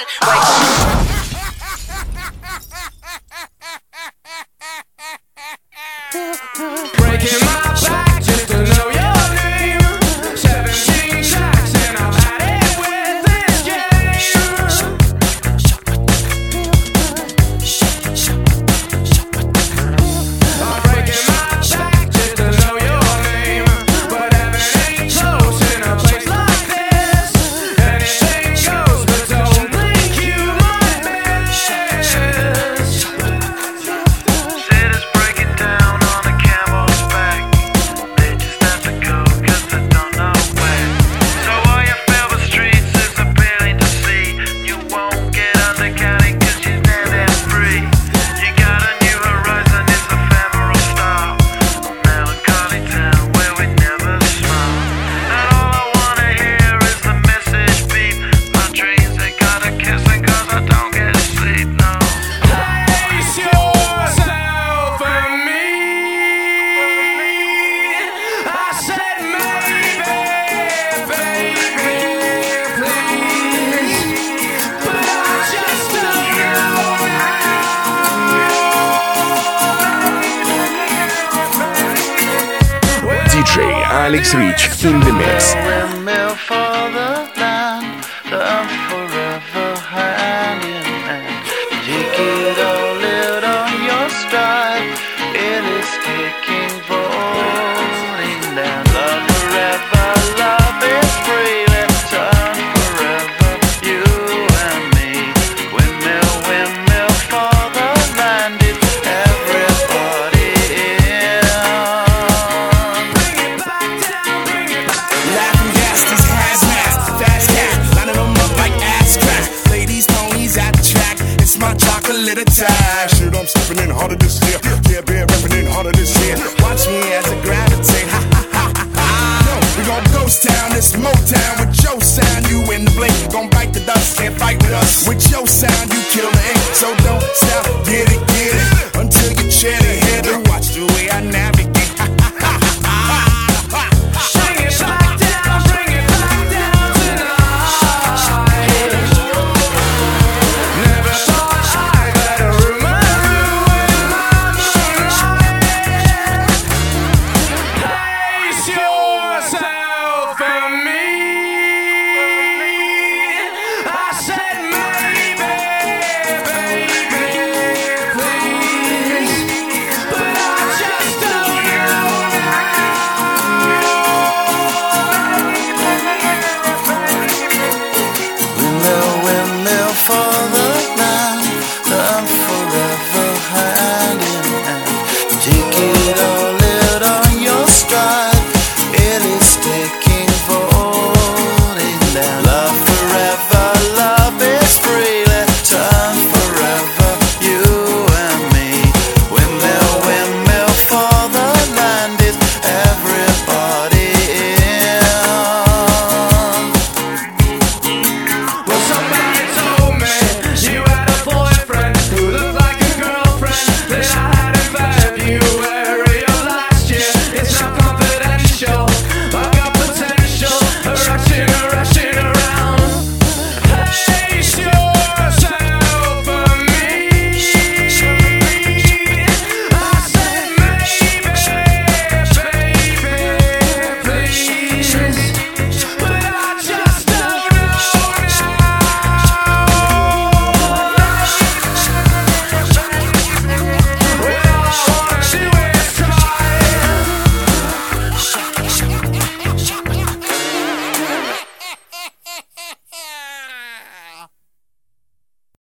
Breaking my back just to know your name. 17 tracks and I've had it with this game. I'm breaking my back just to know your name. But heaven ain't close in a place like this. Anything goes, but don't think you might miss. Said it's breaking down on a camel's back. They just have to go 'cause they don't know where. So all you feel the streets is appealing to see. You won't get undercounted 'cause you're never free. You got a new horizon, it's ephemeral style. A melancholy town where we never smile. And all I wanna hear is the message beep. My dreams they gotta kissing 'cause I don't get sleep, no. Place yourself for me. I said maybe, baby, please. But I just don't know now. DJ Alex Rich in the mix. Windmill for the land, forever hand in hand. Take it all out on your stride. It is kicking, rolling down. Love forever, love is free. Let's turn forever, you and me. Windmill for the land. It's everybody in. Laughing gas, these hazmats, fast cat, lining them up like ass crack. Ladies, ponies at the track, it's my chocolate attack. Shit, I'm stepping in harder this year. Yeah, been repping in harder this year. Watch me as I gravitate. Ha ha ha ha ha. No, we gon' ghost town, this Motown with your sound. You in the blink, gon' bite the dust, can't fight with us. With your sound, you kill the ink, so don't stop, get it.